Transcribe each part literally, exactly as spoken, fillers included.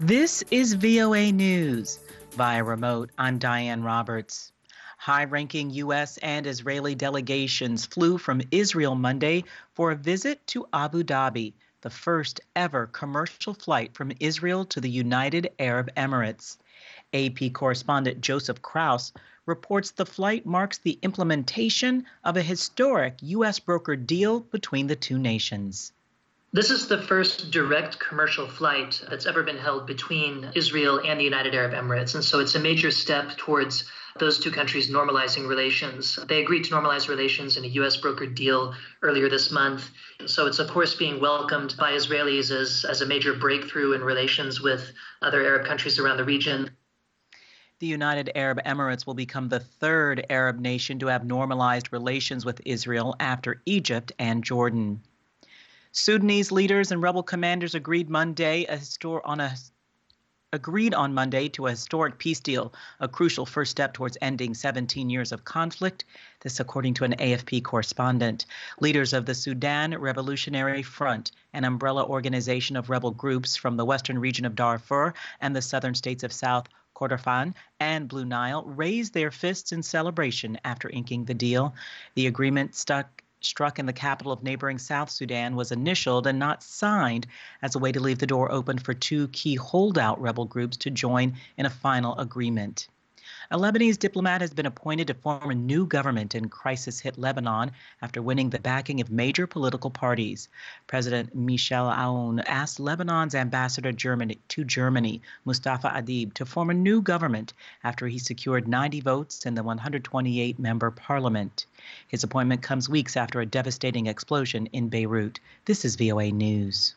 This is V O A News. Via remote, I'm Diane Roberts. High-ranking U S and Israeli delegations flew from Israel Monday for a visit to Abu Dhabi, the first ever commercial flight from Israel to the United Arab Emirates. A P correspondent Joseph Krause reports the flight marks the implementation of a historic U S brokered deal between the two nations. This is the first direct commercial flight that's ever been held between Israel and the United Arab Emirates. And so it's a major step towards those two countries normalizing relations. They agreed to normalize relations in a U S brokered deal earlier this month. So it's, of course, being welcomed by Israelis as, as a major breakthrough in relations with other Arab countries around the region. The United Arab Emirates will become the third Arab nation to have normalized relations with Israel after Egypt and Jordan. Sudanese leaders and rebel commanders agreed Monday a histor- on a agreed on Monday to a historic peace deal, a crucial first step towards ending seventeen years of conflict. This according to an A F P correspondent. Leaders of the Sudan Revolutionary Front, an umbrella organization of rebel groups from the western region of Darfur and the southern states of South Kordofan and Blue Nile, raised their fists in celebration after inking the deal. The agreement stuck struck in the capital of neighboring South Sudan was initialed and not signed as a way to leave the door open for two key holdout rebel groups to join in a final agreement. A Lebanese diplomat has been appointed to form a new government in crisis-hit Lebanon after winning the backing of major political parties. President Michel Aoun asked Lebanon's ambassador Germany, to Germany, Mustafa Adib, to form a new government after he secured ninety votes in the one hundred twenty-eight member parliament. His appointment comes weeks after a devastating explosion in Beirut. This is V O A News.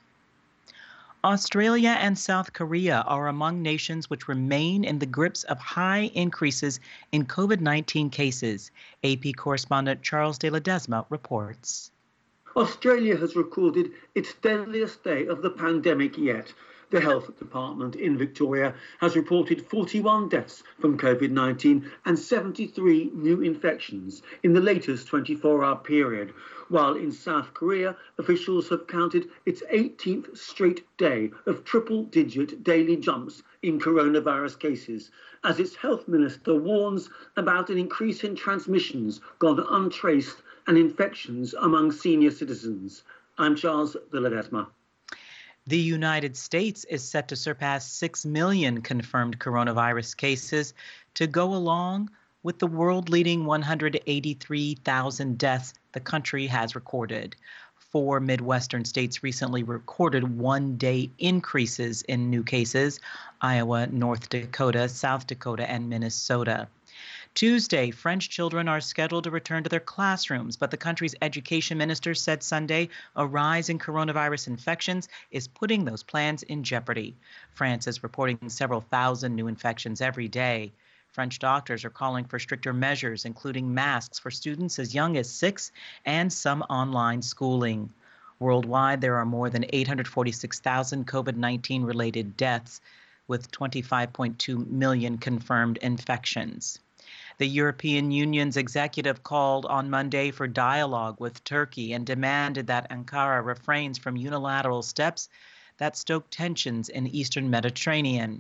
Australia and South Korea are among nations which remain in the grips of high increases in COVID nineteen cases. A P correspondent Charles de Ledesma reports. Australia has recorded its deadliest day of the pandemic yet. The Health Department in Victoria has reported forty-one deaths from COVID nineteen and seventy-three new infections in the latest twenty-four hour period, while in South Korea, officials have counted its eighteenth straight day of triple-digit daily jumps in coronavirus cases, as its health minister warns about an increase in transmissions gone untraced and infections among senior citizens. I'm Charles de Ledesma. The United States is set to surpass six million confirmed coronavirus cases to go along with the world-leading one hundred eighty-three thousand deaths the country has recorded. Four Midwestern states recently recorded one-day increases in new cases: Iowa, North Dakota, South Dakota, and Minnesota. Tuesday, French children are scheduled to return to their classrooms, but the country's education minister said Sunday a rise in coronavirus infections is putting those plans in jeopardy. France is reporting several thousand new infections every day. French doctors are calling for stricter measures, including masks for students as young as six and some online schooling. Worldwide, there are more than eight hundred forty-six thousand COVID nineteen related deaths, with twenty-five point two million confirmed infections. The European Union's executive called on Monday for dialogue with Turkey and demanded that Ankara refrains from unilateral steps that stoke tensions in the Eastern Mediterranean.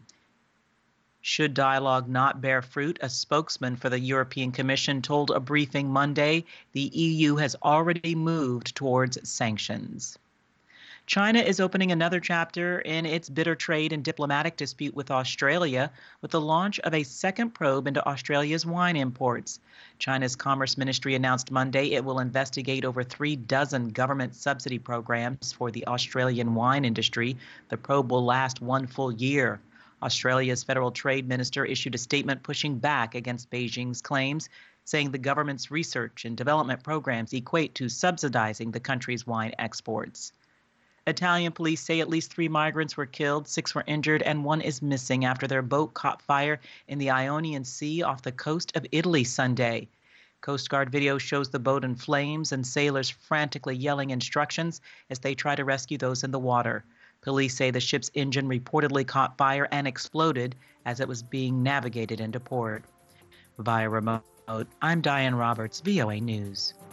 Should dialogue not bear fruit, a spokesman for the European Commission told a briefing Monday the E U has already moved towards sanctions. China is opening another chapter in its bitter trade and diplomatic dispute with Australia with the launch of a second probe into Australia's wine imports. China's Commerce Ministry announced Monday it will investigate over three dozen government subsidy programs for the Australian wine industry. The probe will last one full year. Australia's Federal Trade Minister issued a statement pushing back against Beijing's claims, saying the government's research and development programs equate to subsidizing the country's wine exports. Italian police say at least three migrants were killed, six were injured, and one is missing after their boat caught fire in the Ionian Sea off the coast of Italy Sunday. Coast Guard video shows the boat in flames and sailors frantically yelling instructions as they try to rescue those in the water. Police say the ship's engine reportedly caught fire and exploded as it was being navigated into port. Via remote, I'm Diane Roberts, V O A News.